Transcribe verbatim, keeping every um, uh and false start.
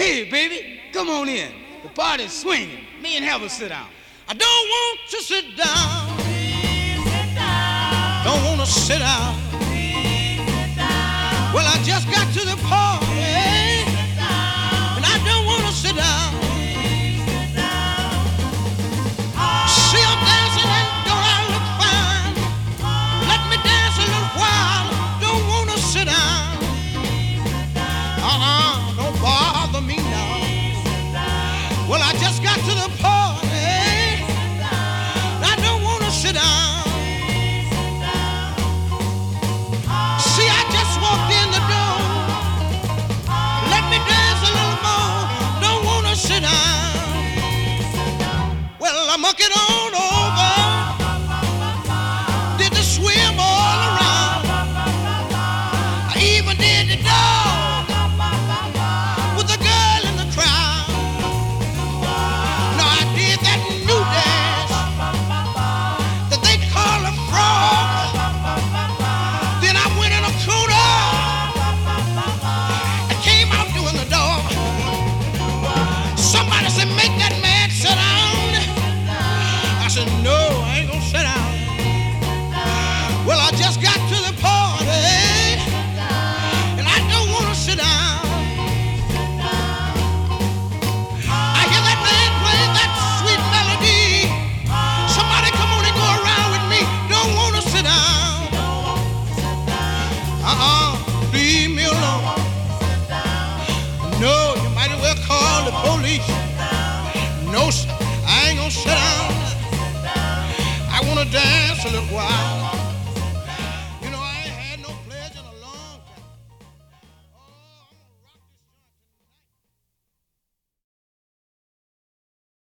Hey, baby, come on in. The party's swinging. Me and Heather sit down. I don't want to sit down. Please sit down. Don't want to sit down. Please sit down. Well, I just got to the party. Please sit down. And I don't want to sit down. Please sit down. Oh, See, I'm dancing and don't I look fine? Let me dance a little while. Don't want to sit down. Uh-uh, don't bother me now. Well, I just got to the party. I don't want to sit down. See, I just walked in the door. Let me dance a little more. Don't want to sit down. Well, I'm monkeying on.